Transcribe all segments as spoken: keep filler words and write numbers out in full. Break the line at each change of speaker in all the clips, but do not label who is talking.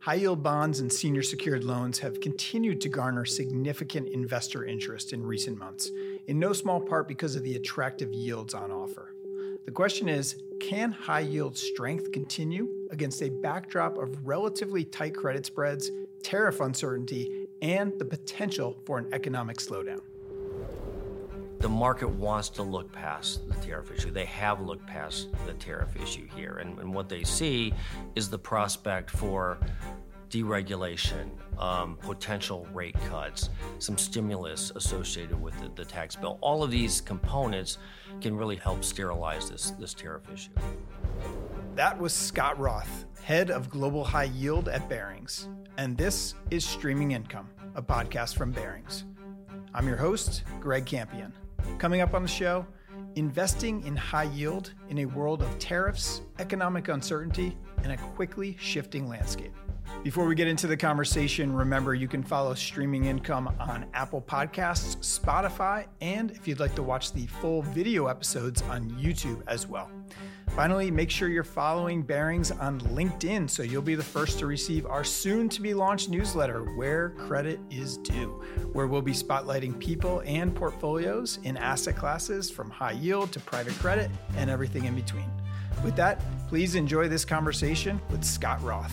High-yield bonds and senior secured loans have continued to garner significant investor interest in recent months, in no small part because of the attractive yields on offer. The question is, can high-yield strength continue against a backdrop of relatively tight credit spreads, tariff uncertainty, and the potential for an economic slowdown?
The market wants to look past the tariff issue. They have looked past the tariff issue here. And, and what they see is the prospect for deregulation, um, potential rate cuts, some stimulus associated with the, the tax bill. All of these components can really help sterilize this, this tariff issue.
That was Scott Roth, head of Global High Yield at Barings. And this is Streaming Income, a podcast from Barings. I'm your host, Greg Campion. Coming up on the show, investing in high yield in a world of tariffs, economic uncertainty, and a quickly shifting landscape. Before we get into the conversation, remember you can follow Streaming Income on Apple Podcasts, Spotify, and if you'd like to watch the full video episodes on YouTube as well. Finally, make sure you're following Barings on LinkedIn so you'll be the first to receive our soon-to-be-launched newsletter, Where Credit is Due, where we'll be spotlighting people and portfolios in asset classes from high yield to private credit and everything in between. With that, please enjoy this conversation with Scott Roth.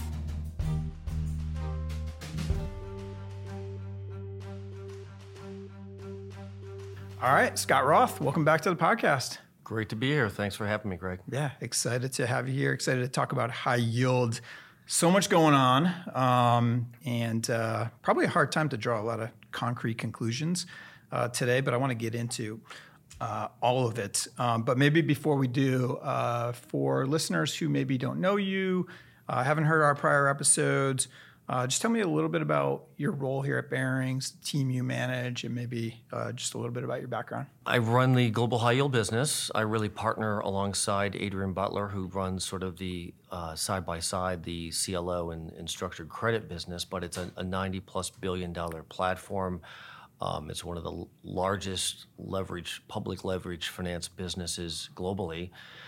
All right, Scott Roth, welcome back to the podcast.
Great to be here. Thanks for having me, Greg.
Yeah, excited to have you here. Excited to talk about high yield. So much going on, um, and uh, probably a hard time to draw a lot of concrete conclusions uh, today, but I want to get into uh, all of it. Um, but maybe before we do, uh, for listeners who maybe don't know you, uh, haven't heard our prior episodes, Uh, just tell me a little bit about your role here at Barings, the team you manage, and maybe uh, just a little bit about your background.
I run the global high yield business. I really partner alongside Adrian Butler, who runs sort of the uh, side-by-side, the C L O and, and structured credit business, but it's a, a ninety plus billion dollar platform. Um, it's one of the l- largest leverage, public leverage finance businesses globally.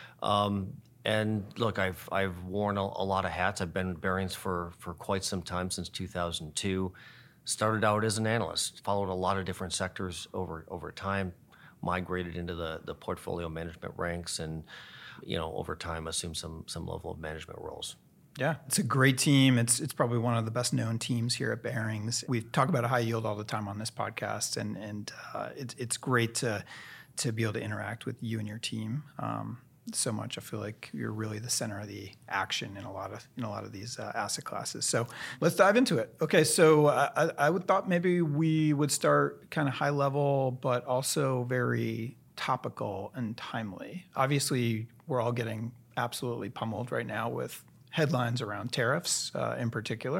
Um, And look, I've I've worn a, a lot of hats. I've been at Barings for, for quite some time, since two thousand two. Started out as an analyst, followed a lot of different sectors over over time, migrated into the, the portfolio management ranks, and you know over time assumed some some level of management roles.
Yeah, it's a great team. It's it's probably one of the best known teams here at Barings. We talk about high yield all the time on this podcast, and and uh, it's it's great to to be able to interact with you and your team. Um, so much. I feel like you're really the center of the action in a lot of in a lot of these uh, asset classes. So let's dive into it. Okay, so uh, I, I would thought maybe we would start kind of high level, but also very topical and timely. Obviously, we're all getting absolutely pummeled right now with headlines around tariffs uh, in particular.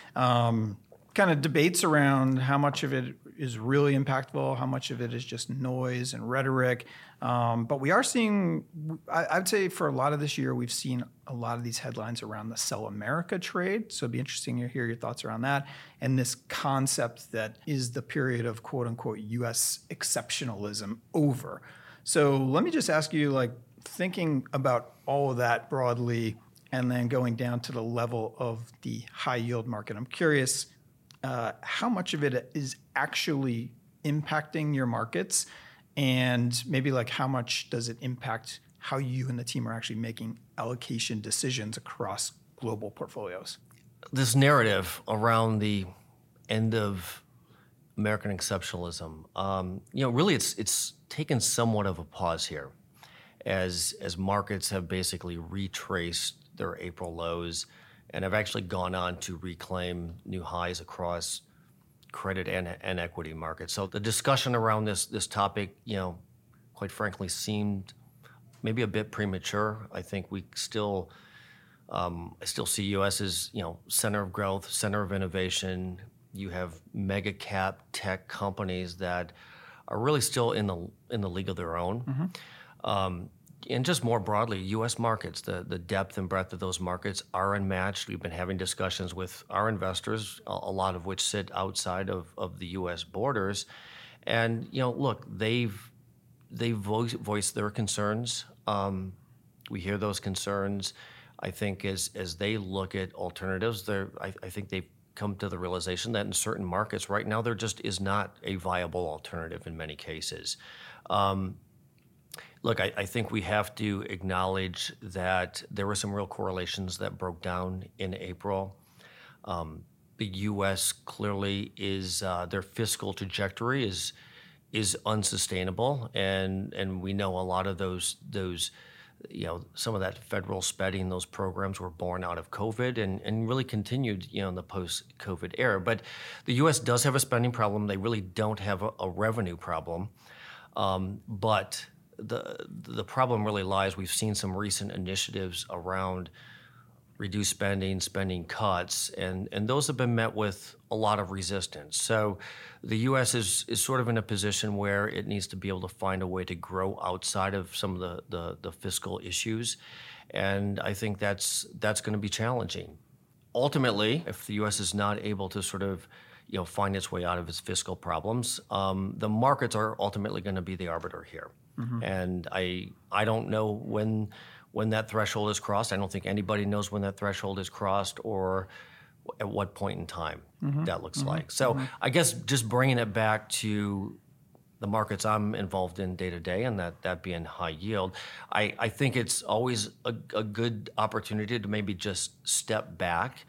Um, kind of debates around how much of it is really impactful, how much of it is just noise and rhetoric. Um, but we are seeing, I, I would say for a lot of this year, we've seen a lot of these headlines around the Sell America trade. So it'd be interesting to hear your thoughts around that. And this concept that is the period of quote unquote U S exceptionalism over. So let me just ask you, like, thinking about all of that broadly and then going down to the level of the high yield market, I'm curious, Uh, how much of it is actually impacting your markets, and maybe like how much does it impact how you and the team are actually making allocation decisions across global portfolios?
This narrative around the end of American exceptionalism, um, you know, really it's it's taken somewhat of a pause here, as as markets have basically retraced their April lows, and have actually gone on to reclaim new highs across credit and, and equity markets. So the discussion around this this topic, you know, quite frankly, seemed maybe a bit premature. I think we still, um, I still see U S as, you know, center of growth, center of innovation. You have mega cap tech companies that are really still in the in the league of their own. Mm-hmm. Um, And just more broadly, U S markets, the, the depth and breadth of those markets are unmatched. We've been having discussions with our investors, a, a lot of which sit outside of, of the U S borders. And, you know, look, they've they've voiced, voiced their concerns. Um, we hear those concerns. I think as as they look at alternatives, they're I, I think they've come to the realization that in certain markets right now there just is not a viable alternative in many cases. Um, look, I, I think we have to acknowledge that there were some real correlations that broke down in April. Um, the U S clearly is uh, their fiscal trajectory is is unsustainable, and and we know a lot of those those you know some of that federal spending, those programs were born out of COVID and and really continued you know in the post-COVID era. But the U S does have a spending problem. They really don't have a, a revenue problem. Um, but the the problem really lies. We've seen some recent initiatives around reduced spending, spending cuts, and, and those have been met with a lot of resistance. So the U S is, is sort of in a position where it needs to be able to find a way to grow outside of some of the, the, the fiscal issues. And I think that's that's going to be challenging. Ultimately, if the U S is not able to sort of you know, find its way out of its fiscal problems, um, the markets are ultimately going to be the arbiter here. Mm-hmm. And I I don't know when when that threshold is crossed. I don't think anybody knows when that threshold is crossed or at what point in time mm-hmm. that looks mm-hmm. like. So mm-hmm. I guess just bringing it back to the markets I'm involved in day to day, and that, that being high yield, I, I think it's always a, a good opportunity to maybe just step back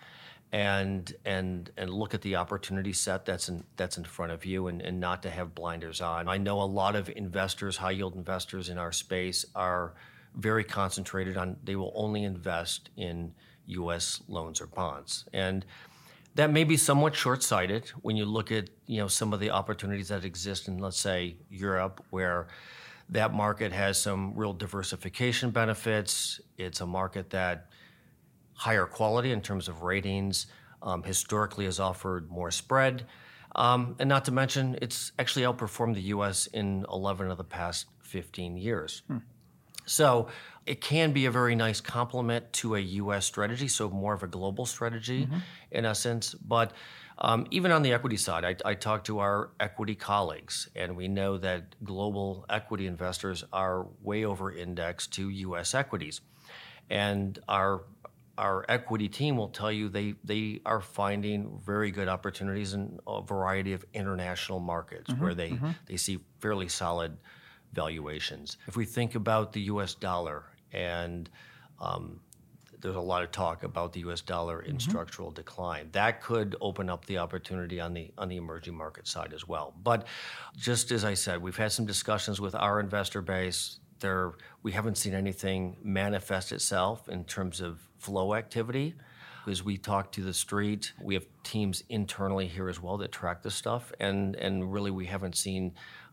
and and and look at the opportunity set that's in that's in front of you, and, and not to have blinders on. I know a lot of investors, high yield investors in our space, are very concentrated on, they will only invest in U S loans or bonds. And that may be somewhat short-sighted when you look at, you know, some of the opportunities that exist in, let's say, Europe, where that market has some real diversification benefits. It's a market that higher quality in terms of ratings, um, historically has offered more spread. Um, and not to mention, it's actually outperformed the U S in eleven of the past fifteen years. Hmm. So it can be a very nice complement to a U S strategy, so more of a global strategy mm-hmm. in essence. But um, even on the equity side, I, I talk to our equity colleagues, and we know that global equity investors are way over indexed to U S equities. And our our equity team will tell you they, they are finding very good opportunities in a variety of international markets mm-hmm. where they, mm-hmm. they see fairly solid valuations. If we think about the U S dollar, and um, there's a lot of talk about the U S dollar in mm-hmm. structural decline, that could open up the opportunity on the on the emerging market side as well. But just as I said, we've had some discussions with our investor base. There, we haven't seen anything manifest itself in terms of flow activity. As we talk to the street, we have teams internally here as well that track this stuff, and and really we haven't seen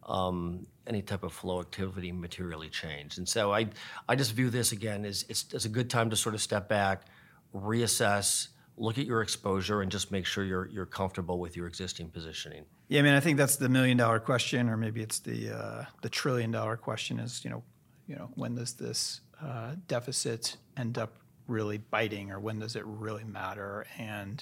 um, any type of flow activity materially change. And so I I just view this again as it's, it's a good time to sort of step back, reassess, look at your exposure, and just make sure you're you're comfortable with your existing positioning.
Yeah, I mean, I think that's the million dollar question, or maybe it's the uh, the trillion dollar question. Is you know, you know, when does this uh, deficit end up really biting, or when does it really matter? And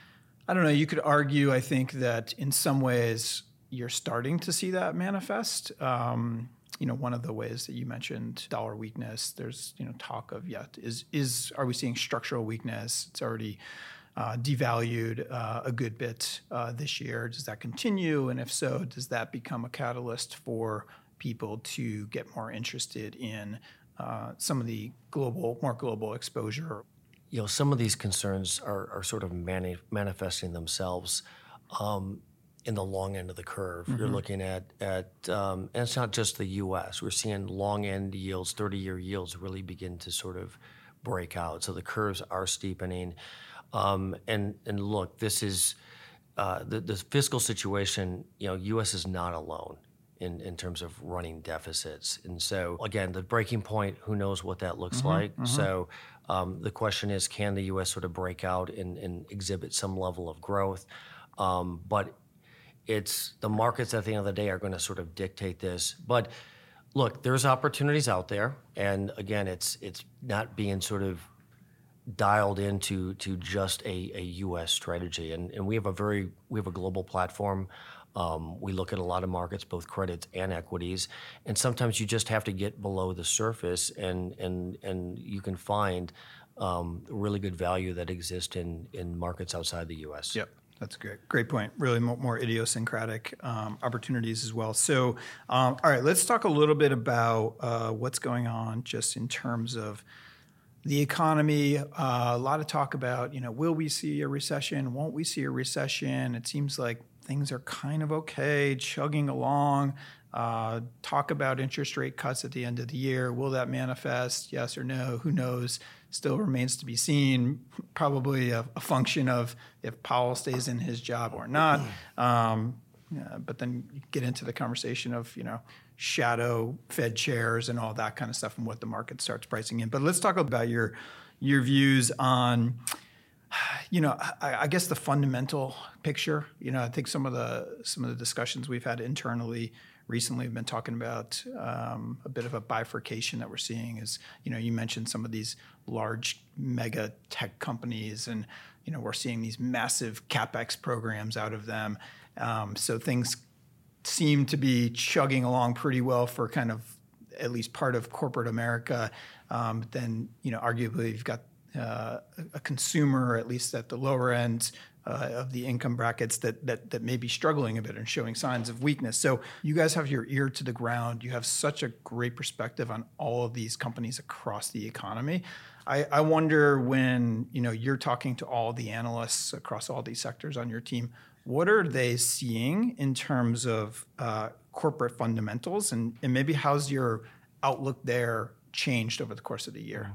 I don't know. You could argue, I think, that in some ways you're starting to see that manifest. Um, you know, one of the ways that you mentioned dollar weakness. There's you know talk of yet is is are we seeing structural weakness? It's already Uh, devalued uh, a good bit uh, this year. Does that continue? And if so, does that become a catalyst for people to get more interested in uh, some of the global, more global exposure?
You know, some of these concerns are, are sort of mani- manifesting themselves um, in the long end of the curve. Mm-hmm. You're looking at, at um, and it's not just the U S. We're seeing long end yields, thirty-year yields really begin to sort of break out. So the curves are steepening. Um, and and look, this is uh, the the fiscal situation. You know, U S is not alone in, in terms of running deficits. And so again, the breaking point, who knows what that looks mm-hmm, like. Mm-hmm. So um, the question is, can the U S sort of break out and, and exhibit some level of growth? Um, but it's the markets at the end of the day are going to sort of dictate this. But look, there's opportunities out there, and again, it's it's not being sort of dialed into to just a, a U S strategy, and and we have a very we have a global platform. Um, we look at a lot of markets, both credits and equities, and sometimes you just have to get below the surface, and and and you can find um, really good value that exists in, in markets outside the U S.
Yep. That's a great, great point. Really more, more idiosyncratic um, opportunities as well. So, um, all right, let's talk a little bit about uh, what's going on just in terms of the economy. Uh, a lot of talk about, you know, will we see a recession? Won't we see a recession? It seems like things are kind of okay, chugging along. Uh, talk about interest rate cuts at the end of the year. Will that manifest? Yes or no? Who knows? Still remains to be seen. Probably a, a function of if Powell stays in his job or not. Um, yeah, but then you get into the conversation of, you know, shadow Fed chairs and all that kind of stuff and what the market starts pricing in. But let's talk about your your views on, you know, I, I guess the fundamental picture. You know, I think some of the some of the discussions we've had internally recently have been talking about um, a bit of a bifurcation that we're seeing. Is, you know, you mentioned some of these large mega tech companies, and you know, we're seeing these massive CapEx programs out of them. Um, so things seem to be chugging along pretty well for kind of at least part of corporate America. Um, but then, you know, arguably you've got uh, a consumer, at least at the lower end uh, of the income brackets, that, that that may be struggling a bit and showing signs of weakness. So you guys have your ear to the ground. You have such a great perspective on all of these companies across the economy. I, I wonder, when, you know, you're talking to all the analysts across all these sectors on your team, what are they seeing in terms of uh, corporate fundamentals, and, and maybe how's your outlook there changed over the course of the year?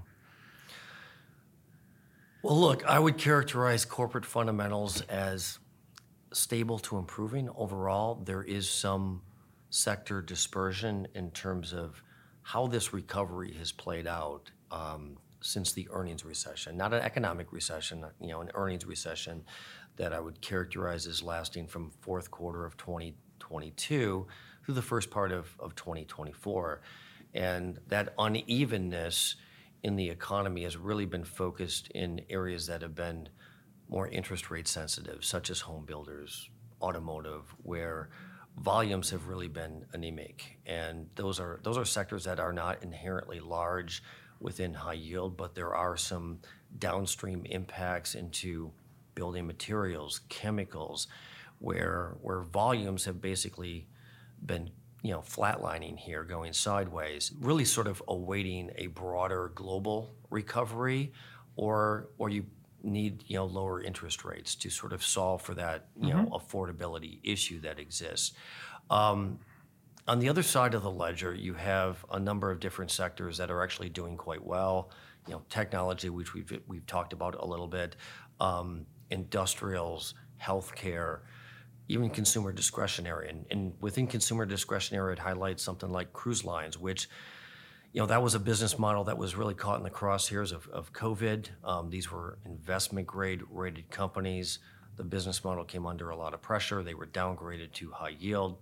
Well, look, I would characterize corporate fundamentals as stable to improving. Overall, there is some sector dispersion in terms of how this recovery has played out um, since the earnings recession. Not an economic recession, you know, an earnings recession that I would characterize as lasting from fourth quarter of twenty twenty-two through the first part of, of twenty twenty-four. And that unevenness in the economy has really been focused in areas that have been more interest rate sensitive, such as home builders, automotive, where volumes have really been anemic. And those are those are sectors that are not inherently large within high yield, but there are some downstream impacts into building materials, chemicals, where where volumes have basically been, you know, flatlining here, going sideways, really sort of awaiting a broader global recovery, or or you need, you know, lower interest rates to sort of solve for that, you mm-hmm. know, affordability issue that exists. Um, on the other side of the ledger, you have a number of different sectors that are actually doing quite well. You know, technology, which we've we've talked about a little bit, um, industrials, healthcare, even consumer discretionary. And, and within consumer discretionary, it highlights something like cruise lines, which, you know, that was a business model that was really caught in the crosshairs of, of COVID. Um, these were investment grade rated companies. The business model came under a lot of pressure. They were downgraded to high yield.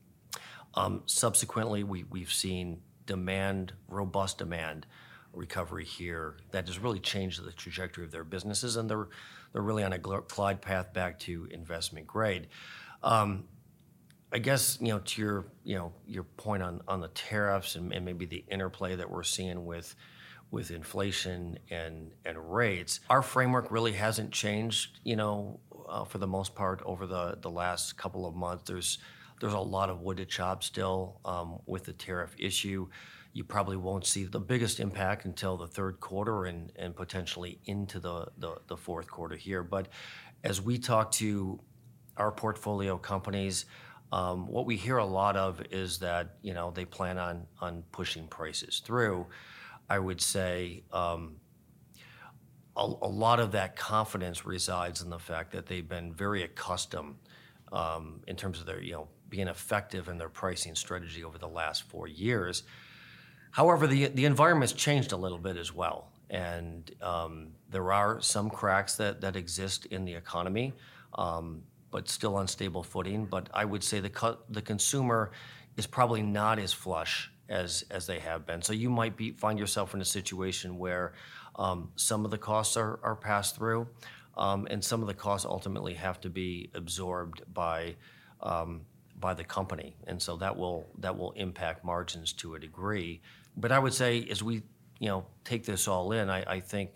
Um, subsequently, we, we've seen demand, robust demand recovery here that has really changed the trajectory of their businesses, and they're they're really on a glide path back to investment grade. Um, I guess, you know, to your you know your point on, on the tariffs and, and maybe the interplay that we're seeing with with inflation and and rates, our framework really hasn't changed, you know, uh, for the most part over the the last couple of months. There's there's a lot of wood to chop still um, with the tariff issue. You probably won't see the biggest impact until the third quarter and, and potentially into the, the, the fourth quarter here. But as we talk to our portfolio companies, um, what we hear a lot of is that, you know, they plan on, on pushing prices through. I would say um, a, a lot of that confidence resides in the fact that they've been very accustomed um, in terms of their, you know, being effective in their pricing strategy over the last four years. However, the the environment's changed a little bit as well, and um, there are some cracks that, that exist in the economy, um, but still on stable footing. But I would say the co- the consumer is probably not as flush as as they have been. So you might be find yourself in a situation where um, some of the costs are, are passed through, um, and some of the costs ultimately have to be absorbed by um, by the company, and so that will that will impact margins to a degree. But I would say, as we, you know, take this all in, I, I think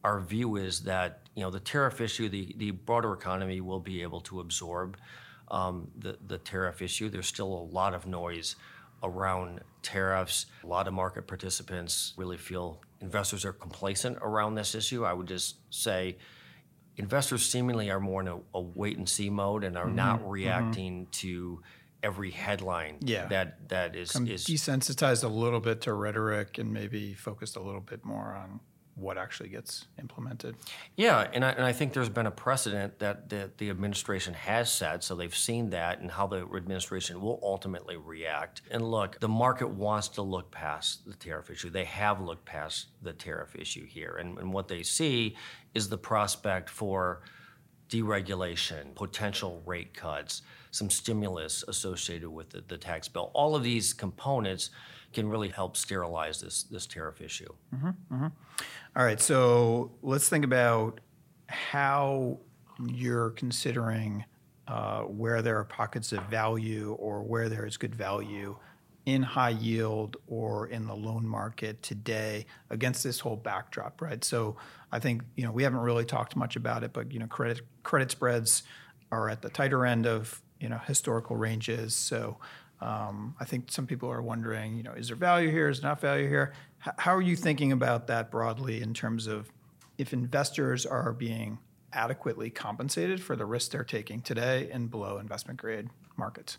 our view is that you know the tariff issue, the, the broader economy will be able to absorb um, the, the tariff issue. There's still a lot of noise around tariffs. A lot of market participants really feel investors are complacent around this issue. I would just say investors seemingly are more in a, a wait and see mode and are mm-hmm, not reacting mm-hmm. to every headline
yeah.
that that is,
Come
is
desensitized a little bit to rhetoric and maybe focused a little bit more on what actually gets implemented.
Yeah, and I, and I think there's been a precedent that the, the administration has set, so they've seen that and how the administration will ultimately react. And look, the market wants to look past the tariff issue. They have looked past the tariff issue here, and, and what they see is the prospect for deregulation, potential rate cuts, some stimulus associated with the, the tax bill. All of these components can really help sterilize this, this tariff issue.
Mm-hmm, mm-hmm. All right, so let's think about how you're considering uh, where there are pockets of value or where there is good value in high yield or in the loan market today against this whole backdrop, right? So I think, you know, we haven't really talked much about it, but, you know, credit credit spreads are at the tighter end of, you know, historical ranges. So um, I think some people are wondering, you know, is there value here? Is there not value here? H- how are you thinking about that broadly in terms of if investors are being adequately compensated for the risks they're taking today in below investment grade markets?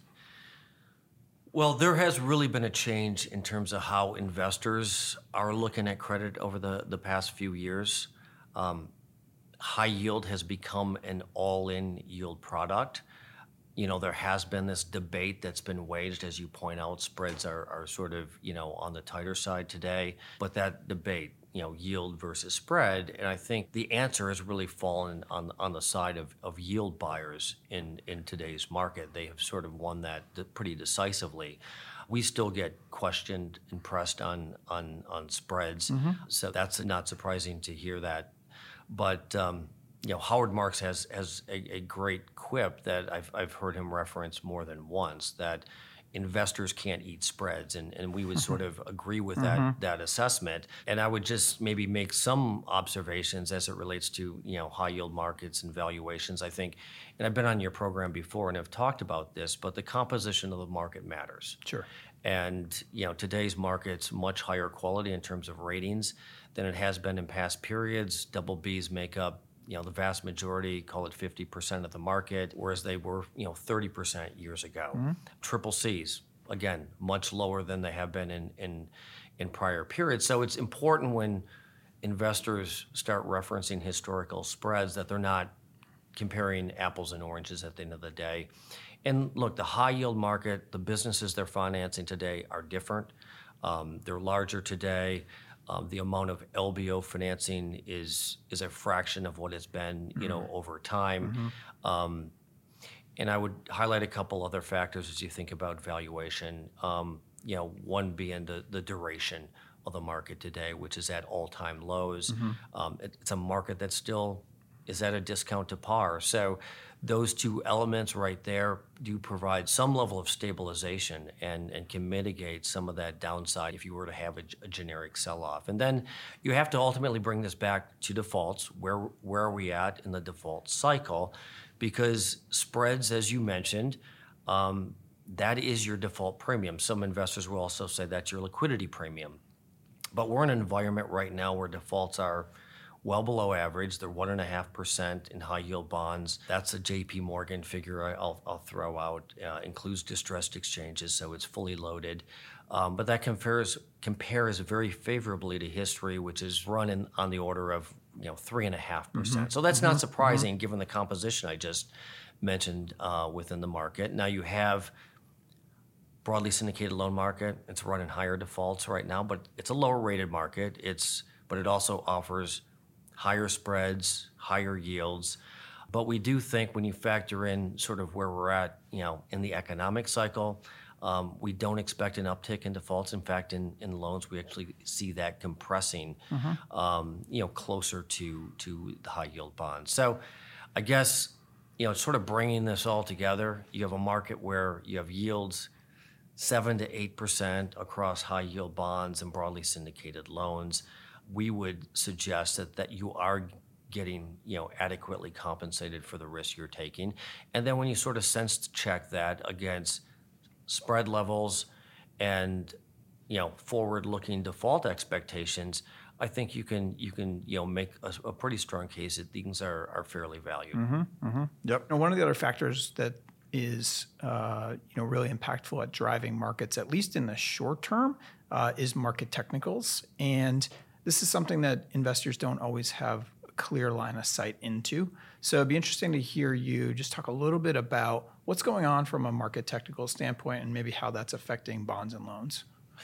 Well, there has really been a change in terms of how investors are looking at credit over the, the past few years. Um, high yield has become an all-in yield product. You know, there has been this debate that's been waged, as you point out, spreads are, are sort of, you know, on the tighter side today, but that debate, you know, yield versus spread, and I think the answer has really fallen on on the side of, of yield buyers in, in today's market. They have sort of won that pretty decisively. We still get questioned and pressed on on, on spreads, mm-hmm. so that's not surprising to hear that. But um, you know, Howard Marks has has a, a great quip that I've I've heard him reference more than once, that investors can't eat spreads, and, and we would sort of agree with that mm-hmm. that assessment. And I would just maybe make some observations as it relates to, you know, high yield markets and valuations. I think, and I've been on your program before and have talked about this, but the composition of the market matters.
Sure.
And you know, today's market's much higher quality in terms of ratings than it has been in past periods. Double Bs make up, you know, the vast majority, call it fifty percent of the market, whereas they were, you know, thirty percent years ago. Mm-hmm. Triple Cs, again, much lower than they have been in, in in prior periods. So it's important when investors start referencing historical spreads that they're not comparing apples and oranges at the end of the day. And look, the high yield market, the businesses they're financing today are different. Um, they're larger today. Um, the amount of L B O financing is is a fraction of what it's been, you know, mm-hmm. over time. Mm-hmm. Um, and I would highlight a couple other factors as you think about valuation. Um, you know, one being the, the duration of the market today, which is at all-time lows. Mm-hmm. Um, it, it's a market that still is at a discount to par. So those two elements right there do provide some level of stabilization and, and can mitigate some of that downside if you were to have a, a generic sell-off. And then you have to ultimately bring this back to defaults. Where, where are we at in the default cycle? Because spreads, as you mentioned, um, that is your default premium. Some investors will also say that's your liquidity premium. But we're in an environment right now where defaults are well below average. They're one and a half percent in high yield bonds. That's a J P Morgan figure I'll, I'll throw out. Uh, includes distressed exchanges, so it's fully loaded. Um, but that compares compares very favorably to history, which is running on the order of, you know, three and a half percent. So that's mm-hmm. not surprising mm-hmm. given the composition I just mentioned uh, within the market. Now you have broadly syndicated loan market. It's running higher defaults right now, but it's a lower rated market. It's but it also offers higher spreads, higher yields. But we do think when you factor in sort of where we're at, you know, in the economic cycle, um, we don't expect an uptick in defaults. In fact, in, in loans, we actually see that compressing, mm-hmm. um, you know, closer to to the high yield bonds. So I guess, you know, sort of bringing this all together, you have a market where you have yields seven to eight percent across high yield bonds and broadly syndicated loans. we would suggest that, that you are getting, you know, adequately compensated for the risk you're taking. And then when you sort of sense check that against spread levels and, you know, forward-looking default expectations, I think you can you can you know make a, a pretty strong case that things are are fairly valued.
Mm-hmm, mm-hmm. Yep. And one of the other factors that is uh, you know really impactful at driving markets, at least in the short term, uh, is market technicals. And this is something that investors don't always have a clear line of sight into. So it'd be interesting to hear you just talk a little bit about what's going on from a market technical standpoint and maybe how that's affecting bonds and loans.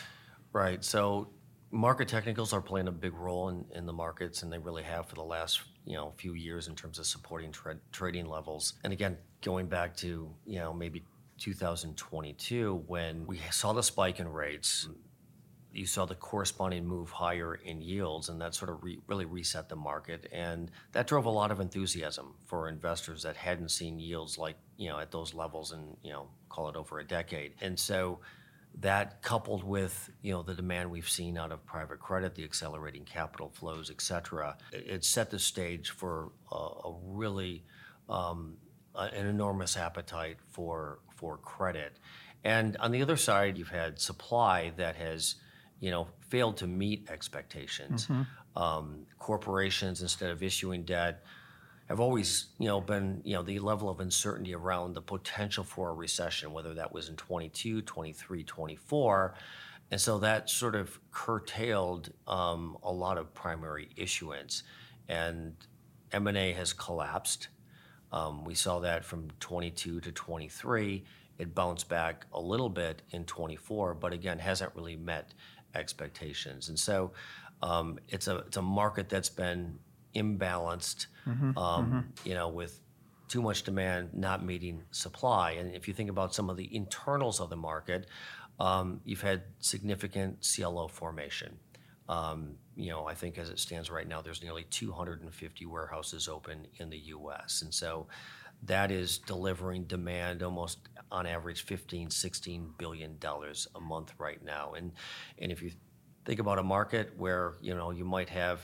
Right. So market technicals are playing a big role in, in the markets, and they really have for the last you know few years in terms of supporting tra- trading levels. And again, going back to you know maybe two thousand twenty-two when we saw the spike in rates, you saw the corresponding move higher in yields, and that sort of re- really reset the market, and that drove a lot of enthusiasm for investors that hadn't seen yields like you know at those levels in you know call it over a decade. And so that coupled with you know the demand we've seen out of private credit, the accelerating capital flows, et cetera, it, it set the stage for a, a really um, a- an enormous appetite for for credit. And on the other side, you've had supply that has you know failed to meet expectations. Mm-hmm. Um, corporations, instead of issuing debt, have always, you know, been, you know, the level of uncertainty around the potential for a recession, whether that was in twenty-two, twenty-three, twenty-four. And so that sort of curtailed um, a lot of primary issuance. And M and A has collapsed. Um, we saw that from twenty-two to twenty-three. It bounced back a little bit in twenty-four, but again, hasn't really met expectations. And so um, it's a it's a market that's been imbalanced, mm-hmm, um, mm-hmm. you know, with too much demand not meeting supply. And if you think about some of the internals of the market, um, you've had significant C L O formation. Um, you know, I think as it stands right now, there's nearly two hundred fifty warehouses open in the U S. And so that is delivering demand almost on average fifteen, sixteen billion dollars a month right now. And, and if you think about a market where, you know, you might have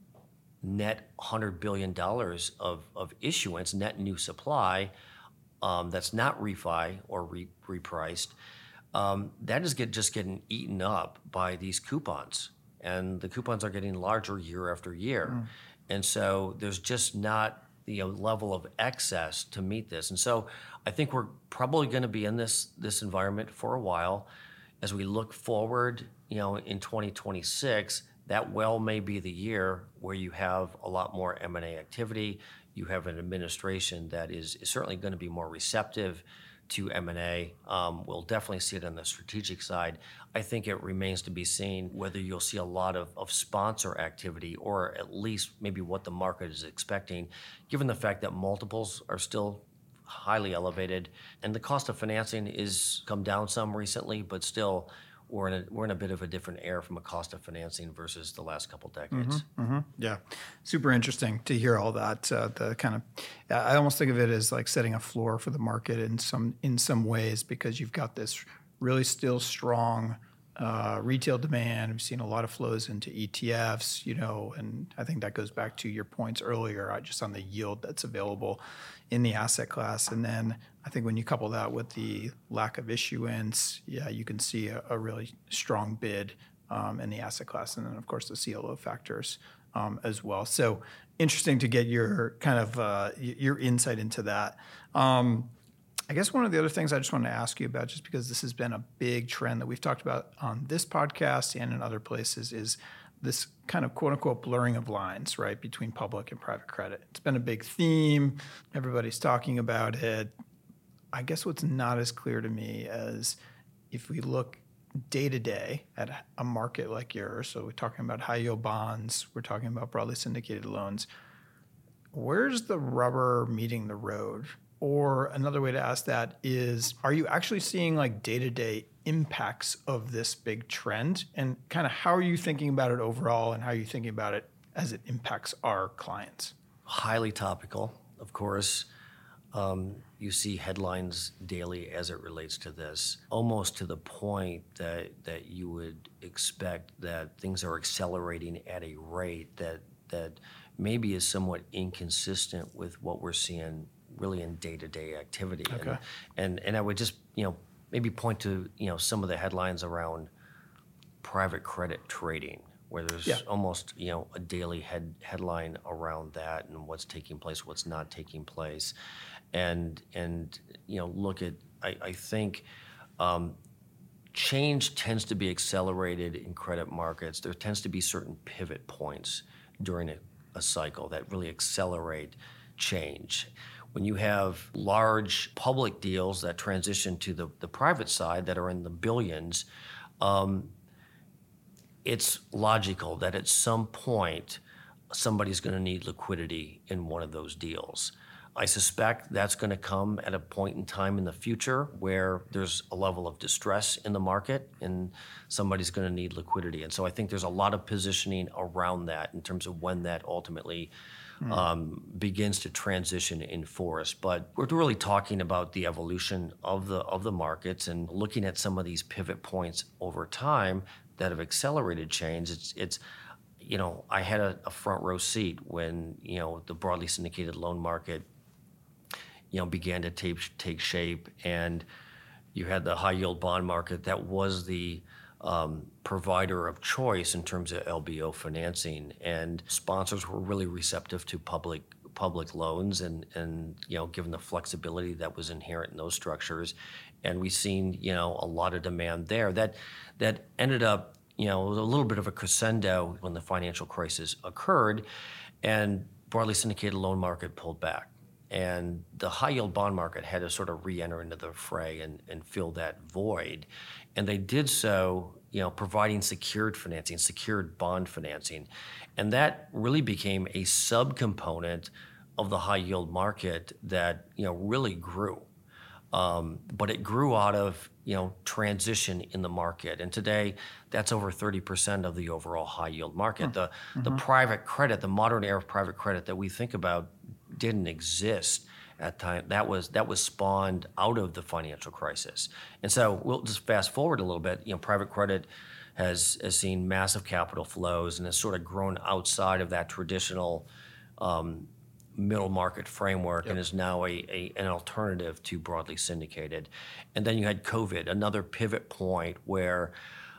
net one hundred billion dollars of, of issuance, net new supply, um, that's not refi or re, repriced, um, that is get, just getting eaten up by these coupons. And the coupons are getting larger year after year. Mm. And so there's just not the you know, level of excess to meet this. And so I think we're probably going to be in this, this environment for a while. As we look forward, you know, in twenty twenty-six, that well may be the year where you have a lot more M and A activity. You have an administration that is, is certainly going to be more receptive to M and A. Um, we'll definitely see it on the strategic side. I think it remains to be seen whether you'll see a lot of, of sponsor activity or at least maybe what the market is expecting, given the fact that multiples are still highly elevated and the cost of financing is come down some recently, but still we're in a, we're in a bit of a different era from a cost of financing versus the last couple decades.
Mm-hmm, mm-hmm. Yeah, super interesting to hear all that. Uh, the kind of, I almost think of it as like setting a floor for the market in some in some ways because you've got this really still strong uh, retail demand. We've seen a lot of flows into E T Fs, you know, and I think that goes back to your points earlier, uh, just on the yield that's available in the asset class. And then I think when you couple that with the lack of issuance, yeah, you can see a, a really strong bid um, in the asset class. And then, of course, the C L O factors um, as well. So interesting to get your kind of uh, your insight into that. Um, I guess one of the other things I just wanted to ask you about, just because this has been a big trend that we've talked about on this podcast and in other places, is this kind of quote unquote blurring of lines, right, between public and private credit. It's been a big theme. Everybody's talking about it. I guess what's not as clear to me as if we look day to day at a market like yours, so we're talking about high yield bonds, we're talking about broadly syndicated loans, where's the rubber meeting the road? Or another way to ask that is, are you actually seeing like day-to-day impacts of this big trend? And kind of how are you thinking about it overall and how are you thinking about it as it impacts our clients?
Highly topical, of course. Um, you see headlines daily as it relates to this, almost to the point that that you would expect that things are accelerating at a rate that that maybe is somewhat inconsistent with what we're seeing really in day-to-day activity.
Okay.
And, and and I would just, you know, maybe point to, you know, some of the headlines around private credit trading, where there's
Yeah.
almost, you know, a daily head headline around that and what's taking place, what's not taking place. And and you know, look at I, I think um, change tends to be accelerated in credit markets. There tends to be certain pivot points during a, a cycle that really accelerate change. When you have large public deals that transition to the, the private side that are in the billions, um, it's logical that at some point somebody's going to need liquidity in one of those deals. I suspect that's going to come at a point in time in the future where there's a level of distress in the market and somebody's going to need liquidity. And so I think there's a lot of positioning around that in terms of when that ultimately mm. um, begins to transition in force. But we're really talking about the evolution of the of the markets and looking at some of these pivot points over time that have accelerated change. It's it's you know, I had a, a front row seat when, you know, the broadly syndicated loan market, you know, began to take, take shape, and you had the high yield bond market that was the um, provider of choice in terms of L B O financing, and sponsors were really receptive to public public loans, and and you know, given the flexibility that was inherent in those structures, and we've seen, you know, a lot of demand there that that ended up, you know, a little bit of a crescendo when the financial crisis occurred, and broadly syndicated loan market pulled back. And the high yield bond market had to sort of re-enter into the fray and, and fill that void. And they did so, you know, providing secured financing, secured bond financing. And that really became a subcomponent of the high yield market that, you know, really grew. Um, but it grew out of, you know, transition in the market. And today, that's over thirty percent of the overall high yield market. The, mm-hmm. the private credit, the modern era of private credit that we think about didn't exist at time. That was that was spawned out of the financial crisis. And so we'll just fast forward a little bit. You know, private credit has, has seen massive capital flows and has sort of grown outside of that traditional um, middle market framework, yep. and is now a, a an alternative to broadly syndicated. And then you had COVID, another pivot point where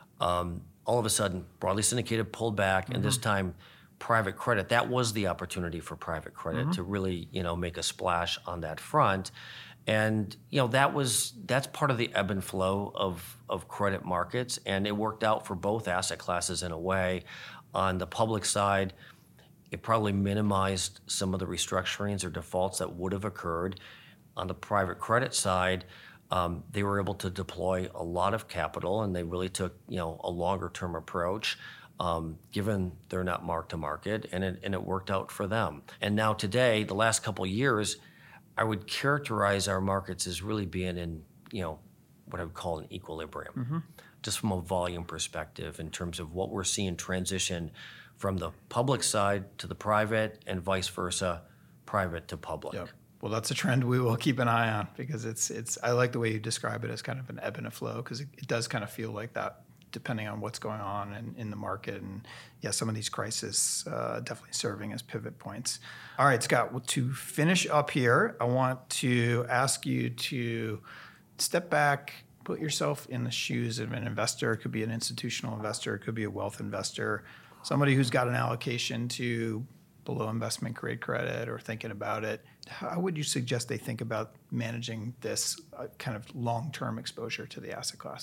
um, all of a sudden broadly syndicated pulled back, mm-hmm. and this time private credit, that was the opportunity for private credit mm-hmm. to really, you know, make a splash on that front. And, you know, that was that's part of the ebb and flow of of credit markets, and it worked out for both asset classes in a way. On the public side, it probably minimized some of the restructurings or defaults that would have occurred. On the private credit side, um, they were able to deploy a lot of capital, and they really took, you know, a longer term approach, um, given they're not mark to market, and it, and it worked out for them. And now today, the last couple of years, I would characterize our markets as really being in, you know, what I would call an equilibrium, mm-hmm. just from a volume perspective in terms of what we're seeing transition from the public side to the private, and vice versa, private to public.
Yep. Well, that's a trend we will keep an eye on, because it's it's. I like the way you describe it as kind of an ebb and a flow, because it, it does kind of feel like that, depending on what's going on in, in the market. And yeah, some of these crises uh, definitely serving as pivot points. All right, Scott, to finish up here, I want to ask you to step back, put yourself in the shoes of an investor. It could be an institutional investor, it could be a wealth investor, somebody who's got an allocation to below investment grade credit or thinking about it. How would you suggest they think about managing this uh, kind of long-term exposure to the asset class?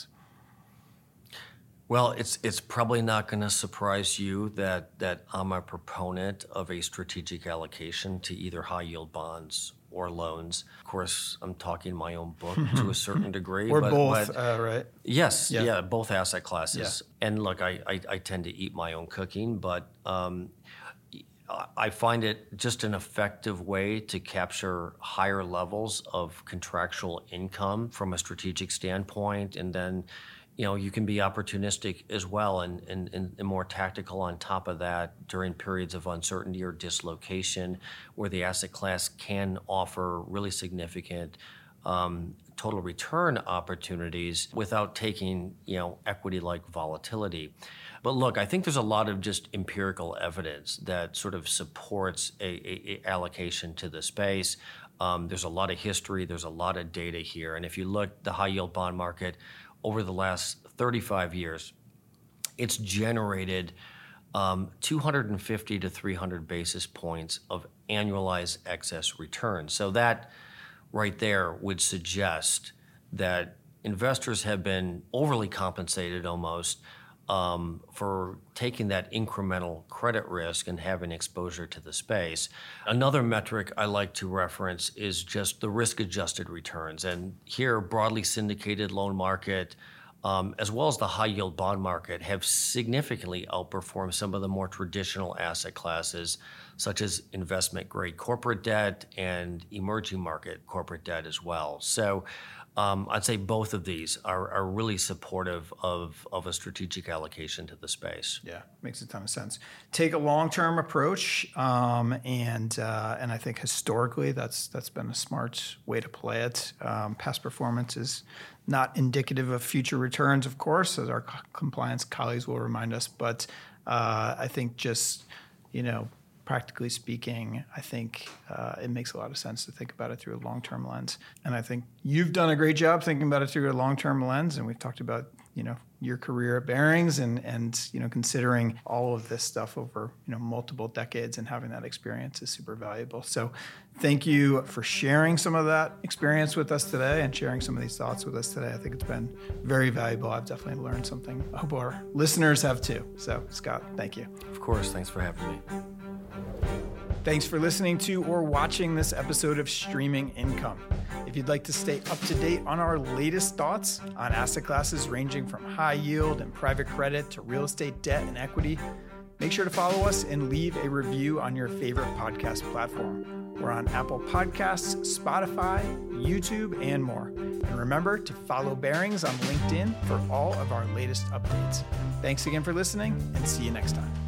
Well, it's it's probably not going to surprise you that that I'm a proponent of a strategic allocation to either high yield bonds or loans. Of course, I'm talking my own book to a certain degree.
Or
but,
both,
but
uh, right?
Yes,
yeah.
yeah, both asset classes.
Yeah.
And look, I, I, I tend to eat my own cooking, but um, I find it just an effective way to capture higher levels of contractual income from a strategic standpoint, and then you know, you can be opportunistic as well and, and, and more tactical on top of that during periods of uncertainty or dislocation where the asset class can offer really significant um, total return opportunities without taking, you know, equity-like volatility. But look, I think there's a lot of just empirical evidence that sort of supports a, a, a allocation to the space. Um, there's a lot of history, there's a lot of data here. And if you look at the high yield bond market over the last thirty-five years, it's generated um, two hundred fifty to three hundred basis points of annualized excess return. So that right there would suggest that investors have been overly compensated almost um, for taking that incremental credit risk and having exposure to the space. Another metric I like to reference is just the risk-adjusted returns. And here, broadly syndicated loan market, um, as well as the high-yield bond market, have significantly outperformed some of the more traditional asset classes, such as investment-grade corporate debt and emerging market corporate debt as well. So um, I'd say both of these are, are really supportive of, of a strategic allocation to the space.
Yeah, makes a ton of sense. Take a long-term approach, um, and uh, and I think historically that's that's been a smart way to play it. Um, past performance is not indicative of future returns, of course, as our co- compliance colleagues will remind us. But uh, I think just, you know, practically speaking, I think uh, it makes a lot of sense to think about it through a long-term lens. And I think you've done a great job thinking about it through a long-term lens. And we've talked about, you know, your career at Barings and, and, you know, considering all of this stuff over, you know, multiple decades and having that experience is super valuable. So thank you for sharing some of that experience with us today and sharing some of these thoughts with us today. I think it's been very valuable. I've definitely learned something. I hope our listeners have too. So Scott, thank you.
Of course. Thanks for having me.
Thanks for listening to or watching this episode of Streaming Income. If you'd like to stay up to date on our latest thoughts on asset classes ranging from high yield and private credit to real estate debt and equity, make sure to follow us and leave a review on your favorite podcast platform. We're on Apple Podcasts, Spotify, YouTube, and more. And remember to follow Barings on LinkedIn for all of our latest updates. Thanks again for listening, and see you next time.